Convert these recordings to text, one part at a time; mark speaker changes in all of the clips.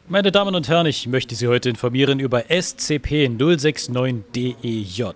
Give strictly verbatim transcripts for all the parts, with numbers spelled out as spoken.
Speaker 1: Meine Damen und Herren, ich möchte Sie heute informieren über S C P null sechs neun D E J.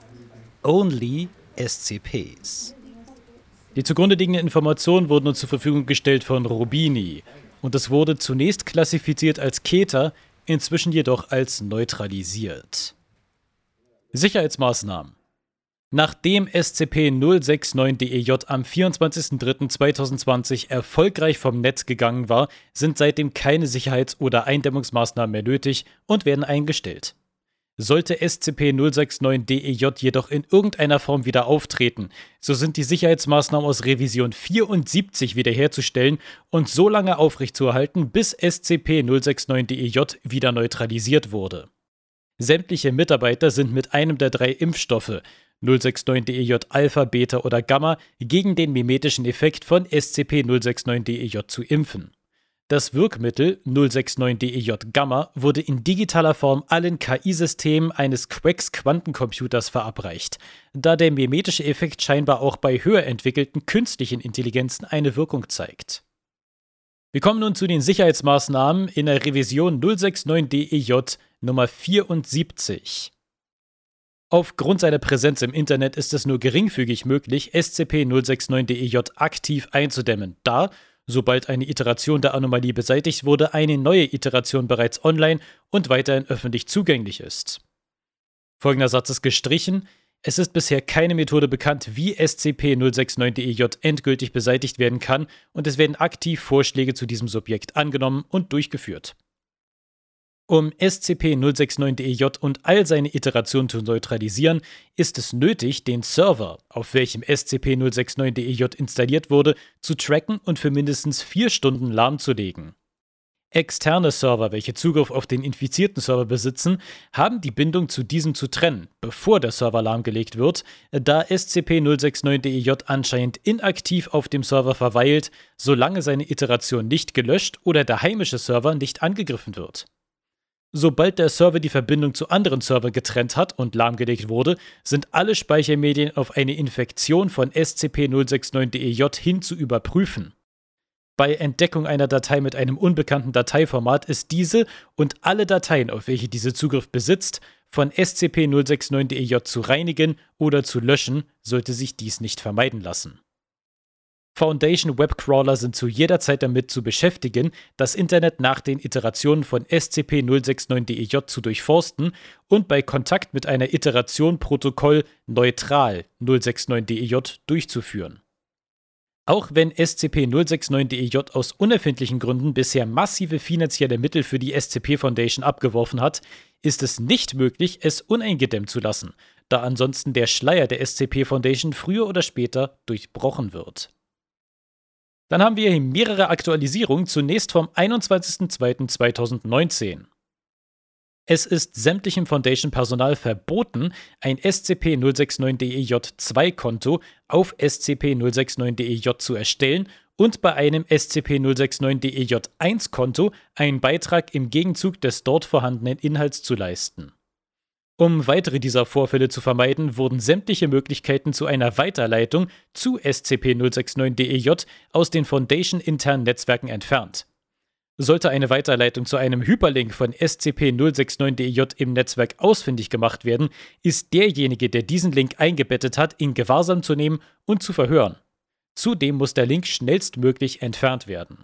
Speaker 1: Only S C Ps. Die zugrunde liegenden Informationen wurden uns zur Verfügung gestellt von Rubini und es wurde zunächst klassifiziert als Keter, inzwischen jedoch als neutralisiert. Sicherheitsmaßnahmen. Nachdem S C P null sechs neun D E J am vierundzwanzigsten dritten zweitausendzwanzig erfolgreich vom Netz gegangen war, sind seitdem keine Sicherheits- oder Eindämmungsmaßnahmen mehr nötig und werden eingestellt. Sollte S C P null sechs neun D E J jedoch in irgendeiner Form wieder auftreten, so sind die Sicherheitsmaßnahmen aus Revision vierundsiebzig wiederherzustellen und so lange aufrechtzuerhalten, bis S C P null sechs neun D E J wieder neutralisiert wurde. Sämtliche Mitarbeiter sind mit einem der drei Impfstoffe null sechs neun D E J Alpha, Beta oder Gamma gegen den mimetischen Effekt von S C P null sechs neun D E J zu impfen. Das Wirkmittel null sechs neun D E J Gamma wurde in digitaler Form allen K I-Systemen eines Quex-Quantencomputers verabreicht, da der mimetische Effekt scheinbar auch bei höher entwickelten künstlichen Intelligenzen eine Wirkung zeigt. Wir kommen nun zu den Sicherheitsmaßnahmen in der Revision null sechs neun D E J Nummer vierundsiebzig. Aufgrund seiner Präsenz im Internet ist es nur geringfügig möglich, S C P null sechs neun D E J aktiv einzudämmen, da, sobald eine Iteration der Anomalie beseitigt wurde, eine neue Iteration bereits online und weiterhin öffentlich zugänglich ist. Folgender Satz ist gestrichen. Es ist bisher keine Methode bekannt, wie S C P null sechs neun D E J endgültig beseitigt werden kann und es werden aktiv Vorschläge zu diesem Subjekt angenommen und durchgeführt. Um S C P null sechs neun D E J und all seine Iterationen zu neutralisieren, ist es nötig, den Server, auf welchem S C P null sechs neun D E J installiert wurde, zu tracken und für mindestens vier Stunden lahmzulegen. Externe Server, welche Zugriff auf den infizierten Server besitzen, haben die Bindung zu diesem zu trennen, bevor der Server lahmgelegt wird, da S C P null sechs neun D E J anscheinend inaktiv auf dem Server verweilt, solange seine Iteration nicht gelöscht oder der heimische Server nicht angegriffen wird. Sobald der Server die Verbindung zu anderen Servern getrennt hat und lahmgelegt wurde, sind alle Speichermedien auf eine Infektion von S C P null sechs neun D E J hin zu überprüfen. Bei Entdeckung einer Datei mit einem unbekannten Dateiformat ist diese und alle Dateien, auf welche diese Zugriff besitzt, von S C P null sechs neun D E J zu reinigen oder zu löschen, sollte sich dies nicht vermeiden lassen. Foundation Webcrawler sind zu jeder Zeit damit zu beschäftigen, das Internet nach den Iterationen von S C P null sechs neun D E J zu durchforsten und bei Kontakt mit einer Iteration Protokoll neutral null sechs neun D E J durchzuführen. Auch wenn S C P null sechs neun D E J aus unerfindlichen Gründen bisher massive finanzielle Mittel für die S C P Foundation abgeworfen hat, ist es nicht möglich, es uneingedämmt zu lassen, da ansonsten der Schleier der S C P Foundation früher oder später durchbrochen wird. Dann haben wir hier mehrere Aktualisierungen, zunächst vom einundzwanzigsten zweiten zweitausendneunzehn. Es ist sämtlichem Foundation-Personal verboten, ein S C P null sechs neun D E J zwei Konto auf S C P null sechs neun D E J zu erstellen und bei einem S C P null sechs neun D E J eins Konto einen Beitrag im Gegenzug des dort vorhandenen Inhalts zu leisten. Um weitere dieser Vorfälle zu vermeiden, wurden sämtliche Möglichkeiten zu einer Weiterleitung zu S C P null sechs neun D E J aus den Foundation-internen Netzwerken entfernt. Sollte eine Weiterleitung zu einem Hyperlink von S C P null sechs neun D E J im Netzwerk ausfindig gemacht werden, ist derjenige, der diesen Link eingebettet hat, in Gewahrsam zu nehmen und zu verhören. Zudem muss der Link schnellstmöglich entfernt werden.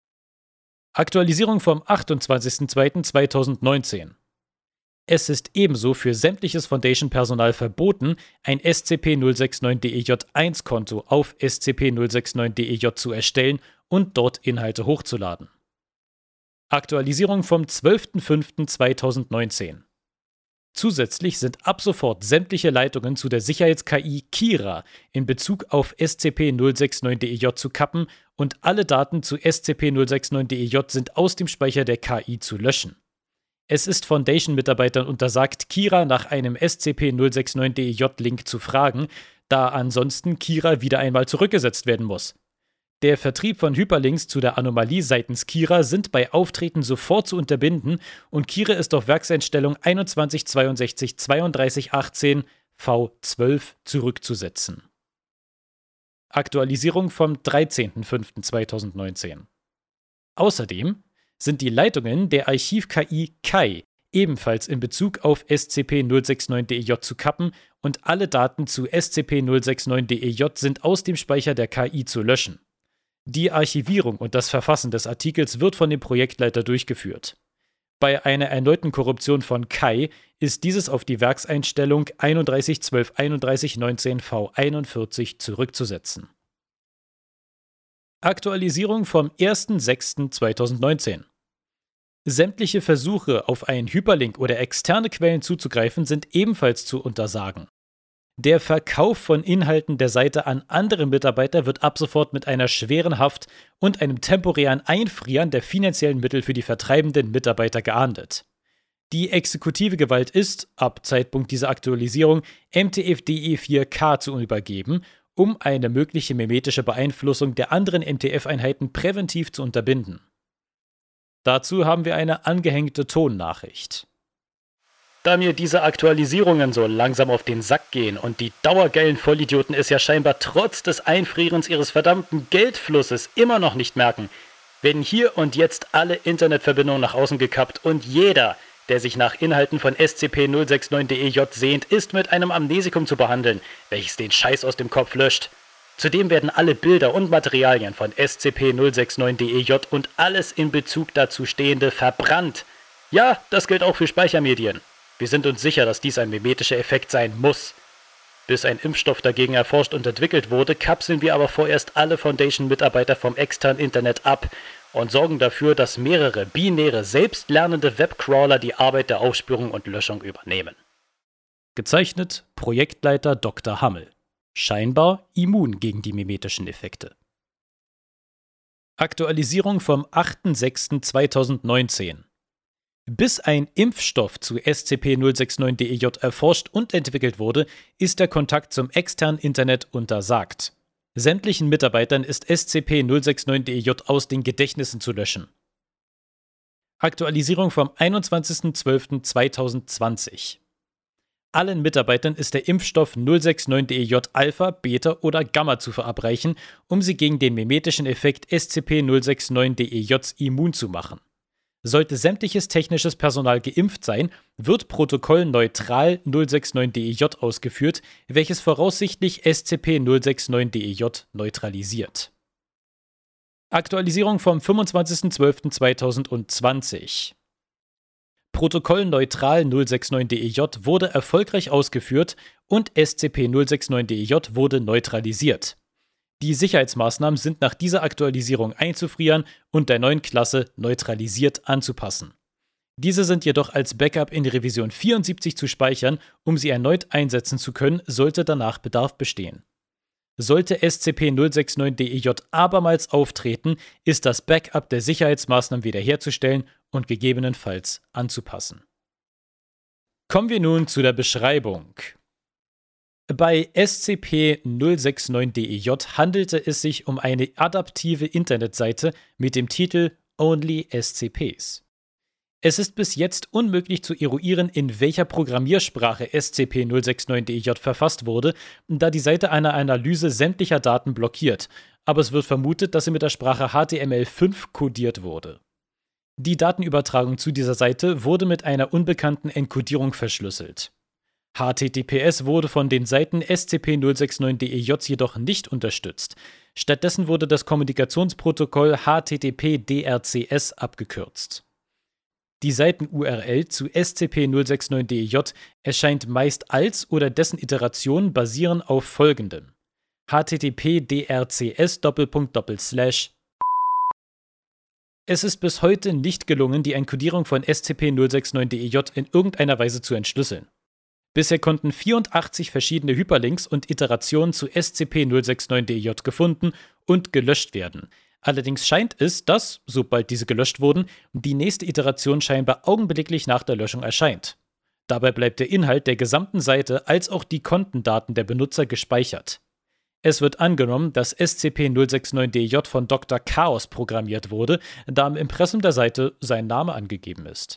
Speaker 1: Aktualisierung vom achtundzwanzigsten zweiten zweitausendneunzehn. Es ist ebenso für sämtliches Foundation-Personal verboten, ein S C P null sechs neun D E J eins Konto auf S C P null sechs neun D E J zu erstellen und dort Inhalte hochzuladen. Aktualisierung vom zwölften fünften zweitausendneunzehn. Zusätzlich sind ab sofort sämtliche Leitungen zu der Sicherheits-K I Kira in Bezug auf S C P null sechs neun D E J zu kappen und alle Daten zu S C P null sechs neun D E J sind aus dem Speicher der K I zu löschen. Es ist Foundation-Mitarbeitern untersagt, Kira nach einem S C P null sechs neun D E J-Link zu fragen, da ansonsten Kira wieder einmal zurückgesetzt werden muss. Der Vertrieb von Hyperlinks zu der Anomalie seitens Kira sind bei Auftreten sofort zu unterbinden und Kira ist auf Werkseinstellung einundzwanzig zweiundsechzig zweiunddreißig achtzehn V zwölf zurückzusetzen. Aktualisierung vom dreizehnten fünften zweitausendneunzehn. Außerdem sind die Leitungen der Archiv-K I K I ebenfalls in Bezug auf S C P null sechs neun D E J zu kappen und alle Daten zu S C P null sechs neun D E J sind aus dem Speicher der K I zu löschen. Die Archivierung und das Verfassen des Artikels wird von dem Projektleiter durchgeführt. Bei einer erneuten Korruption von K I ist dieses auf die Werkseinstellung einunddreißig zwölf einunddreißig neunzehn V einundvierzig zurückzusetzen. Aktualisierung vom erster sechster zweitausendneunzehn. Sämtliche Versuche, auf einen Hyperlink oder externe Quellen zuzugreifen, sind ebenfalls zu untersagen. Der Verkauf von Inhalten der Seite an andere Mitarbeiter wird ab sofort mit einer schweren Haft und einem temporären Einfrieren der finanziellen Mittel für die vertreibenden Mitarbeiter geahndet. Die exekutive Gewalt ist, ab Zeitpunkt dieser Aktualisierung, M T F D E vier K zu übergeben, um eine mögliche memetische Beeinflussung der anderen M T F-Einheiten präventiv zu unterbinden. Dazu haben wir eine angehängte Tonnachricht. Da mir diese Aktualisierungen so langsam auf den Sack gehen und die dauergeilen Vollidioten es ja scheinbar trotz des Einfrierens ihres verdammten Geldflusses immer noch nicht merken, werden hier und jetzt alle Internetverbindungen nach außen gekappt und jeder, der sich nach Inhalten von S C P null sechs neun D E J sehnt, ist mit einem Amnesikum zu behandeln, welches den Scheiß aus dem Kopf löscht. Zudem werden alle Bilder und Materialien von S C P null sechs neun D E J und alles in Bezug dazu Stehende verbrannt. Ja, das gilt auch für Speichermedien. Wir sind uns sicher, dass dies ein memetischer Effekt sein muss. Bis ein Impfstoff dagegen erforscht und entwickelt wurde, kapseln wir aber vorerst alle Foundation-Mitarbeiter vom externen Internet ab und sorgen dafür, dass mehrere binäre, selbstlernende Webcrawler die Arbeit der Aufspürung und Löschung übernehmen. Gezeichnet Projektleiter Doktor Hammel. Scheinbar immun gegen die memetischen Effekte. Aktualisierung vom achter sechster zweitausendneunzehn. Bis ein Impfstoff zu S C P null sechs neun D E J erforscht und entwickelt wurde, ist der Kontakt zum externen Internet untersagt. Sämtlichen Mitarbeitern ist S C P null sechs neun D E J aus den Gedächtnissen zu löschen. Aktualisierung vom einundzwanzigster zwölfter zweitausendzwanzig. Allen Mitarbeitern ist der Impfstoff null sechs neun D E J Alpha, Beta oder Gamma zu verabreichen, um sie gegen den memetischen Effekt S C P null sechs neun D E J immun zu machen. Sollte sämtliches technisches Personal geimpft sein, wird protokollneutral null sechs neun D E J ausgeführt, welches voraussichtlich S C P null sechs neun D E J neutralisiert. Aktualisierung vom fünfundzwanzigster zwölfter zweitausendzwanzig. Protokollneutral null sechs neun D E J wurde erfolgreich ausgeführt und S C P null sechs neun D E J wurde neutralisiert. Die Sicherheitsmaßnahmen sind nach dieser Aktualisierung einzufrieren und der neuen Klasse neutralisiert anzupassen. Diese sind jedoch als Backup in Revision vierundsiebzig zu speichern, um sie erneut einsetzen zu können, sollte danach Bedarf bestehen. Sollte S C P null sechs neun D E J abermals auftreten, ist das Backup der Sicherheitsmaßnahmen wiederherzustellen und gegebenenfalls anzupassen. Kommen wir nun zu der Beschreibung. Bei S C P null sechs neun D E J handelte es sich um eine adaptive Internetseite mit dem Titel Only S C Ps. Es ist bis jetzt unmöglich zu eruieren, in welcher Programmiersprache S C P null sechs neun D E J verfasst wurde, da die Seite eine Analyse sämtlicher Daten blockiert, aber es wird vermutet, dass sie mit der Sprache H T M L fünf codiert wurde. Die Datenübertragung zu dieser Seite wurde mit einer unbekannten Enkodierung verschlüsselt. H T T P S wurde von den Seiten S C P null sechs neun D E J jedoch nicht unterstützt. Stattdessen wurde das Kommunikationsprotokoll H T T P D R C S abgekürzt. Die Seiten-U R L zu S C P null sechs neun D E J erscheint meist als oder dessen Iterationen basieren auf folgendem: H T T P D R C S Doppelpunkt Doppelslash. Es ist bis heute nicht gelungen, die Enkodierung von S C P null sechs neun D E J in irgendeiner Weise zu entschlüsseln. Bisher konnten vierundachtzig verschiedene Hyperlinks und Iterationen zu S C P null sechs neun D E J gefunden und gelöscht werden. Allerdings scheint es, dass, sobald diese gelöscht wurden, die nächste Iteration scheinbar augenblicklich nach der Löschung erscheint. Dabei bleibt der Inhalt der gesamten Seite als auch die Kontendaten der Benutzer gespeichert. Es wird angenommen, dass S C P null sechs neun D E J von Doktor Chaos programmiert wurde, da im Impressum der Seite sein Name angegeben ist.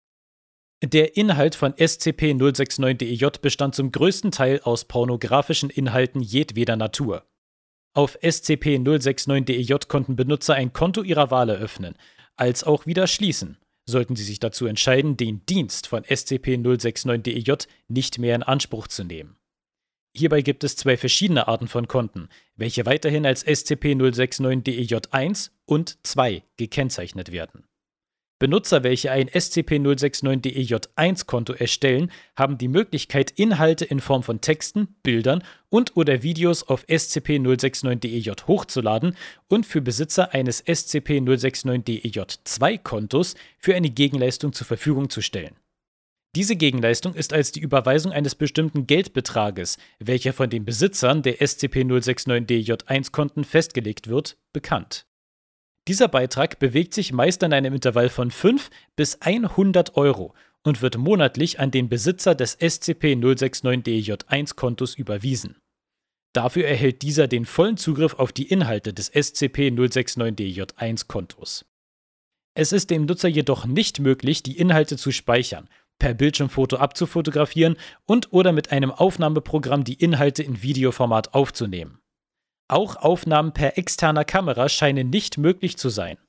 Speaker 1: Der Inhalt von S C P null sechs neun D E J bestand zum größten Teil aus pornografischen Inhalten jedweder Natur. Auf S C P null sechs neun D E J konnten Benutzer ein Konto ihrer Wahl eröffnen. als auch wieder schließen, sollten Sie sich dazu entscheiden, den Dienst von S C P null sechs neun D E J nicht mehr in Anspruch zu nehmen. Hierbei gibt es zwei verschiedene Arten von Konten, welche weiterhin als S C P null sechs neun D E J eins und zwei gekennzeichnet werden. Benutzer, welche ein S C P null sechs neun D E J eins Konto erstellen, haben die Möglichkeit, Inhalte in Form von Texten, Bildern und/oder Videos auf S C P null sechs neun D E J hochzuladen und für Besitzer eines S C P null sechs neun D E J zwei Kontos für eine Gegenleistung zur Verfügung zu stellen. Diese Gegenleistung ist als die Überweisung eines bestimmten Geldbetrages, welcher von den Besitzern der S C P null sechs neun D E J eins Konten festgelegt wird, bekannt. Dieser Beitrag bewegt sich meist in einem Intervall von fünf bis hundert Euro und wird monatlich an den Besitzer des S C P null sechs neun D E J eins Kontos überwiesen. Dafür erhält dieser den vollen Zugriff auf die Inhalte des S C P null sechs neun D E J eins Kontos. Es ist dem Nutzer jedoch nicht möglich, die Inhalte zu speichern, per Bildschirmfoto abzufotografieren und oder mit einem Aufnahmeprogramm die Inhalte in Videoformat aufzunehmen. Auch Aufnahmen per externer Kamera scheinen nicht möglich zu sein.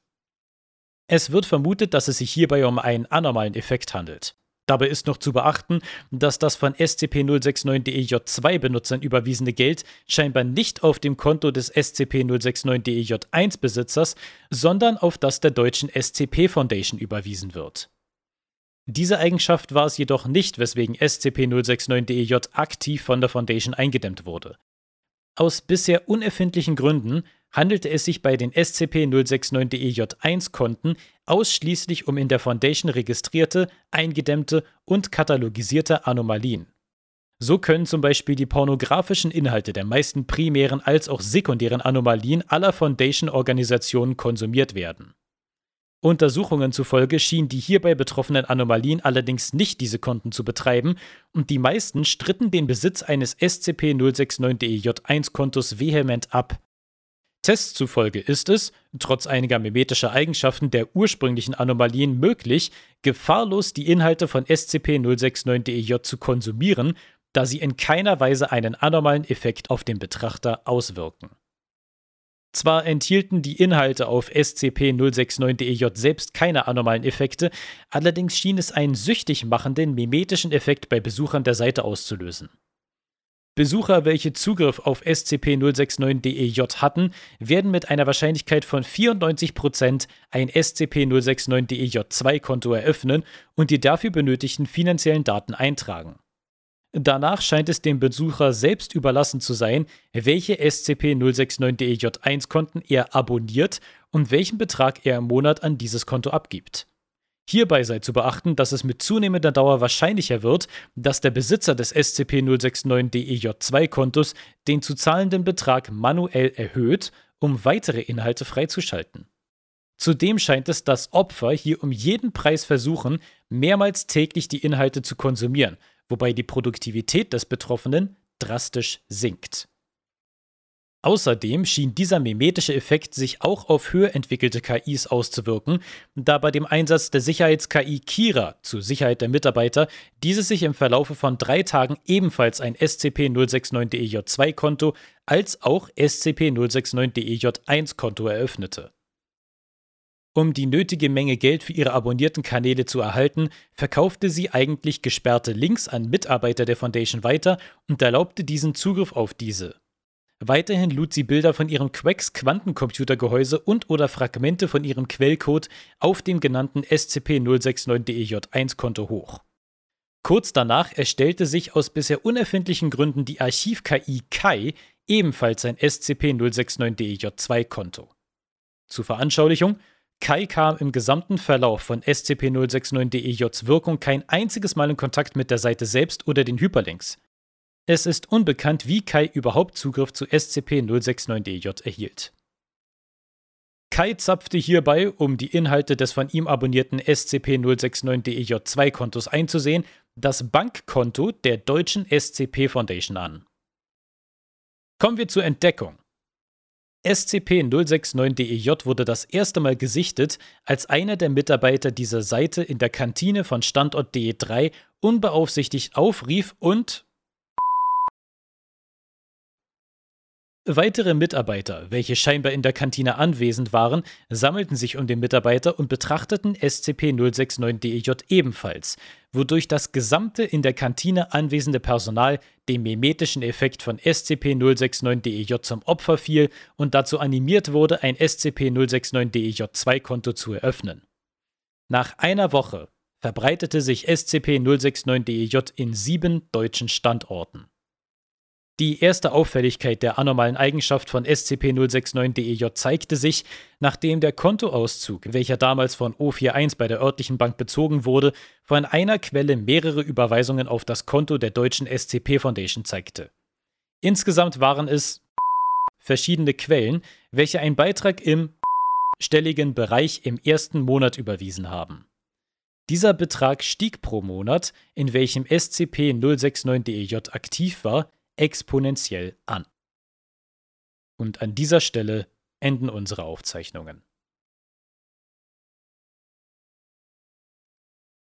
Speaker 1: Es wird vermutet, dass es sich hierbei um einen anormalen Effekt handelt. Dabei ist noch zu beachten, dass das von S C P null sechs neun D E J zwei Benutzern überwiesene Geld scheinbar nicht auf dem Konto des S C P null sechs neun D E J eins Besitzers, sondern auf das der deutschen S C P Foundation überwiesen wird. Diese Eigenschaft war es jedoch nicht, weswegen S C P null sechs neun D E J aktiv von der Foundation eingedämmt wurde. Aus bisher unerfindlichen Gründen handelte es sich bei den S C P null sechs neun D E J eins Konten ausschließlich um in der Foundation registrierte, eingedämmte und katalogisierte Anomalien. So können zum Beispiel die pornografischen Inhalte der meisten primären als auch sekundären Anomalien aller Foundation-Organisationen konsumiert werden. Untersuchungen zufolge schienen die hierbei betroffenen Anomalien allerdings nicht diese Konten zu betreiben und die meisten stritten den Besitz eines S C P null sechs neun D E J eins Kontos vehement ab. Tests zufolge ist es, trotz einiger mimetischer Eigenschaften der ursprünglichen Anomalien möglich, gefahrlos die Inhalte von S C P null sechs neun D E J zu konsumieren, da sie in keiner Weise einen anormalen Effekt auf den Betrachter auswirken. Zwar enthielten die Inhalte auf S C P null sechs neun D E J selbst keine anormalen Effekte, allerdings schien es einen süchtig machenden mimetischen Effekt bei Besuchern der Seite auszulösen. Besucher, welche Zugriff auf S C P null sechs neun D E J hatten, werden mit einer Wahrscheinlichkeit von vierundneunzig Prozent ein S C P null sechs neun D E J zwei Konto eröffnen und die dafür benötigten finanziellen Daten eintragen. Danach scheint es dem Besucher selbst überlassen zu sein, welche S C P null sechs neun D E J eins Konten er abonniert und welchen Betrag er im Monat an dieses Konto abgibt. Hierbei sei zu beachten, dass es mit zunehmender Dauer wahrscheinlicher wird, dass der Besitzer des S C P null sechs neun D E J zwei Kontos den zu zahlenden Betrag manuell erhöht, um weitere Inhalte freizuschalten. Zudem scheint es, dass Opfer hier um jeden Preis versuchen, mehrmals täglich die Inhalte zu konsumieren, wobei die Produktivität des Betroffenen drastisch sinkt. Außerdem schien dieser mimetische Effekt sich auch auf höher entwickelte K Is auszuwirken, da bei dem Einsatz der Sicherheits-K I Kira zur Sicherheit der Mitarbeiter dieses sich im Verlaufe von drei Tagen ebenfalls ein S C P null sechs neun D E J zwei Konto als auch S C P null sechs neun D E J eins Konto eröffnete. Um die nötige Menge Geld für ihre abonnierten Kanäle zu erhalten, verkaufte sie eigentlich gesperrte Links an Mitarbeiter der Foundation weiter und erlaubte diesen Zugriff auf diese. Weiterhin lud sie Bilder von ihrem Quex Quantencomputergehäuse und oder Fragmente von ihrem Quellcode auf dem genannten S C P null sechs neun D E J eins Konto hoch. Kurz danach erstellte sich aus bisher unerfindlichen Gründen die Archiv-K I Kai ebenfalls ein S C P null sechs neun D E J zwei Konto. Zur Veranschaulichung: Kai kam im gesamten Verlauf von S C P null sechs neun D E Js Wirkung kein einziges Mal in Kontakt mit der Seite selbst oder den Hyperlinks. Es ist unbekannt, wie Kai überhaupt Zugriff zu S C P null sechs neun D E J erhielt. Kai zapfte hierbei, um die Inhalte des von ihm abonnierten S C P null sechs neun D E J zwei Kontos einzusehen, das Bankkonto der deutschen S C P Foundation an. Kommen wir zur Entdeckung. S C P null sechs neun D E J wurde das erste Mal gesichtet, als einer der Mitarbeiter dieser Seite in der Kantine von Standort D E drei unbeaufsichtigt aufrief und Weitere Mitarbeiter, welche scheinbar in der Kantine anwesend waren, sammelten sich um den Mitarbeiter und betrachteten S C P null sechs neun D E J ebenfalls, wodurch das gesamte in der Kantine anwesende Personal dem mimetischen Effekt von S C P null sechs neun D E J zum Opfer fiel und dazu animiert wurde, ein S C P null sechs neun D E J zwei Konto zu eröffnen. Nach einer Woche verbreitete sich S C P null sechs neun D E J in sieben deutschen Standorten. Die erste Auffälligkeit der anormalen Eigenschaft von S C P null sechs neun D E J zeigte sich, nachdem der Kontoauszug, welcher damals von O einundvierzig bei der örtlichen Bank bezogen wurde, von einer Quelle mehrere Überweisungen auf das Konto der deutschen S C P Foundation zeigte. Insgesamt waren es verschiedene Quellen, welche einen Beitrag im stelligen Bereich im ersten Monat überwiesen haben. Dieser Betrag stieg pro Monat, in welchem S C P null sechs neun D E J aktiv war, exponentiell an. Und an dieser Stelle enden unsere Aufzeichnungen.